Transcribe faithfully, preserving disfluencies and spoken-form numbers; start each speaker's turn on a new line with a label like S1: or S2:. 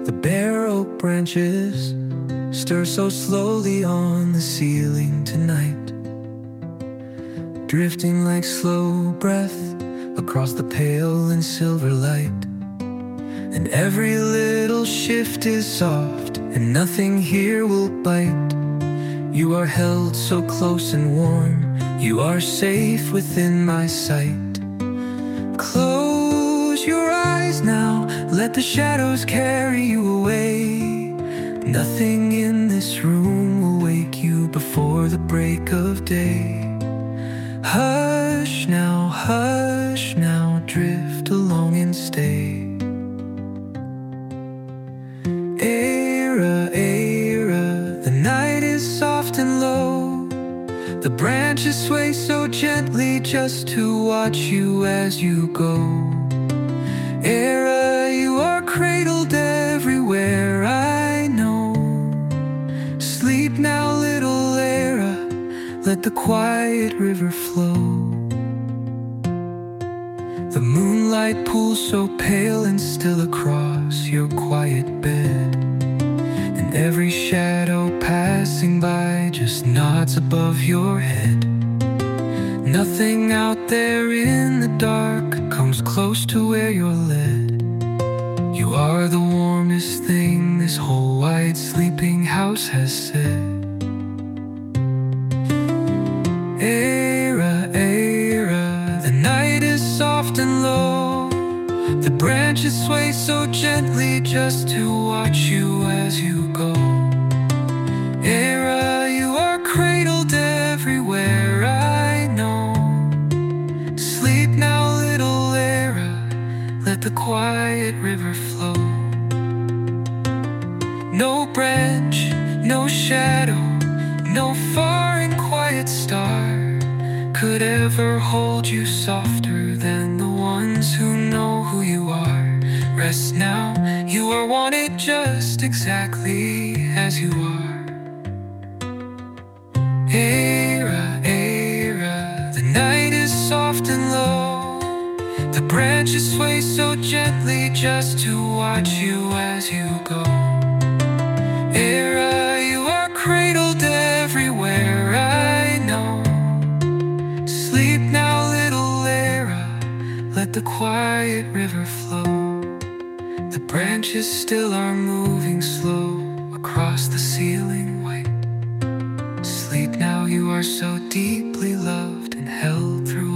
S1: The bare oak branches stir so slowly on the ceiling tonight, drifting like slow breath across the pale and silver light. And every little shift is soft, and nothing here will bite. You are held so close and warm, you are safe within my sight. Close your eyes now, let the shadows carry you away. Nothing in this room will wake you before the break of day. Hush now, hush now, drift along and stay. Era, era, the night is soft and low. The branches sway so gently just to watch you as you go. Era, you are cradled everywhere, I know. Sleep now, little Era, let the quiet river flow. The moonlight pools so pale and still across your quiet bed, and every shadow passing by just nods above your head. Nothing out there in the dark comes close to where you're led. You are the warmest thing this whole wide sleeping house has said. Era, era, the night is soft and low. The branches sway so gently just to watch you as you go. Era, you are cradled everywhere, I know. Sleep now, little Era, let the quiet river flow. No branch, no shadow, no far and quiet star could ever hold you softer than the ones who know who you are. Rest now, you are wanted just exactly as you are. Era, era, the night is soft and low. The branches sway so gently just to watch you as you go. Era, you are cradled everywhere, I know. Sleep now, little Era, let the quiet river flow. The branches still are moving slow across the ceiling white. Sleep now, you are so deeply loved and held through